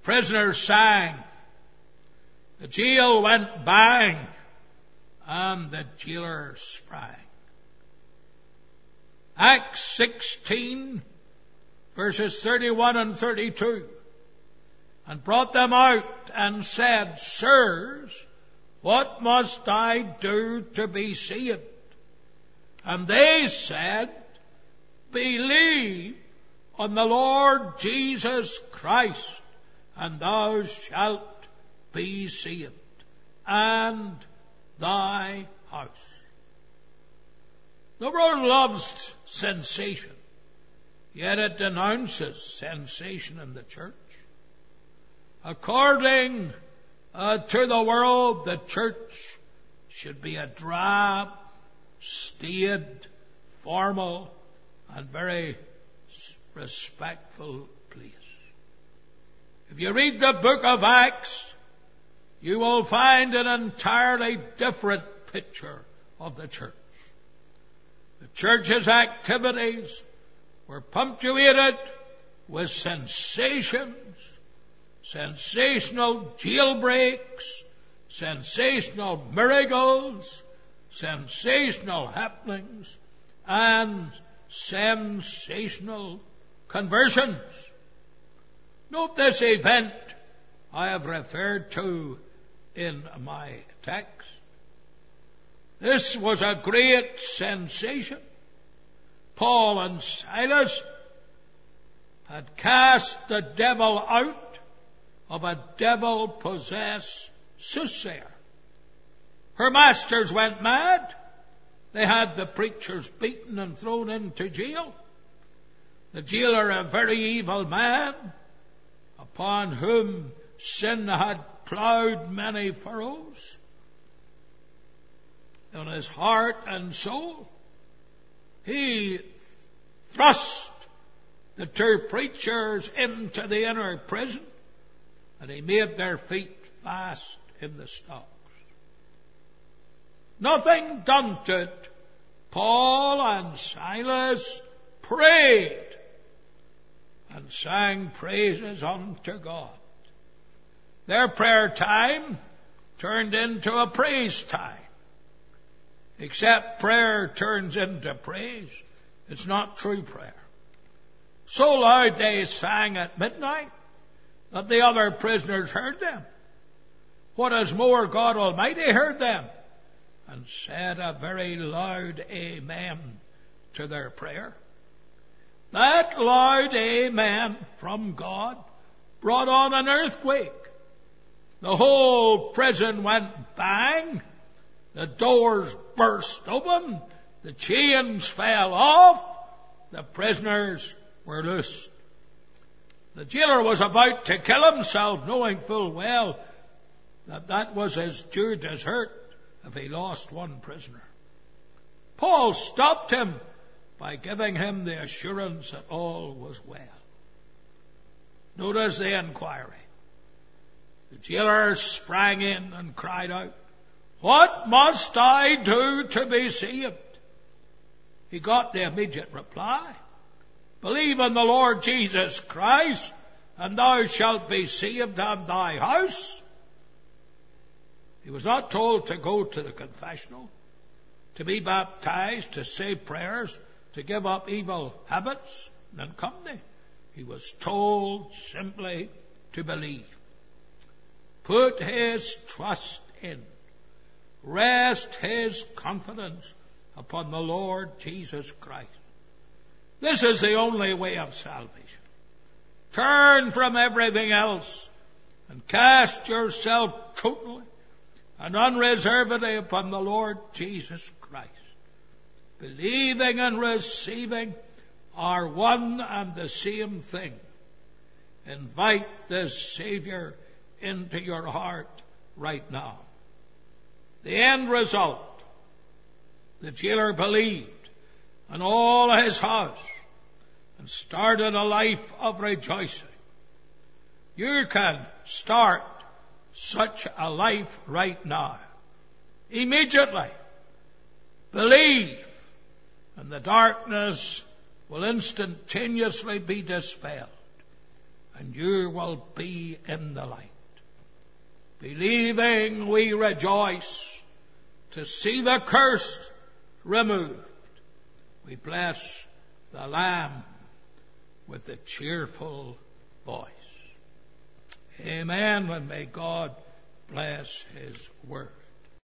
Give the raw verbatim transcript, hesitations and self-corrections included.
prisoners sang, the jail went bang, and the jailer sprang. Acts sixteen, verses thirty-one and thirty-two. And brought them out and said, Sirs, what must I do to be saved? And they said, Believe on the Lord Jesus Christ, and thou shalt be saved, and thy house. The world loves sensation, yet it denounces sensation in the church. According uh, to the world, the church should be a drab, staid, formal, and very respectful place. If you read the book of Acts, you will find an entirely different picture of the church. The church's activities were punctuated with sensations, sensational jailbreaks, sensational miracles, sensational happenings, and sensational conversions. Note this event I have referred to in my text. This was a great sensation. Paul and Silas had cast the devil out of a devil-possessed soothsayer. Her masters went mad. They had the preachers beaten and thrown into jail. The jailer, a very evil man, upon whom sin had ploughed many furrows in his heart and soul, he thrust the two preachers into the inner prison, and he made their feet fast in the stocks. Nothing daunted, Paul and Silas prayed and sang praises unto God. Their prayer time turned into a praise time. Except prayer turns into praise, it's not true prayer. So loud they sang at midnight that the other prisoners heard them. What is more, God Almighty heard them and said a very loud amen to their prayer. That loud amen from God brought on an earthquake. The whole prison went bang. The doors burst open. The chains fell off. The prisoners were loosed. The jailer was about to kill himself, knowing full well that that was his due desert if he lost one prisoner. Paul stopped him by giving him the assurance that all was well. Notice the inquiry. The jailer sprang in and cried out, What must I do to be saved? He got the immediate reply, Believe in the Lord Jesus Christ, and thou shalt be saved and thy house. He was not told to go to the confessional, to be baptized, to say prayers, to give up evil habits and company. He was told simply to believe. Put his trust in, rest his confidence upon the Lord Jesus Christ. This is the only way of salvation. Turn from everything else and cast yourself totally and unreservedly upon the Lord Jesus Christ. Believing and receiving are one and the same thing. Invite the Savior into your heart right now. The end result, the jailer believed in all his house and started a life of rejoicing. You can start such a life right now. Immediately. Believe, and the darkness will instantaneously be dispelled, and you will be in the light. Believing we rejoice to see the curse removed. We bless the Lamb with a cheerful voice. Amen, and may God bless His word.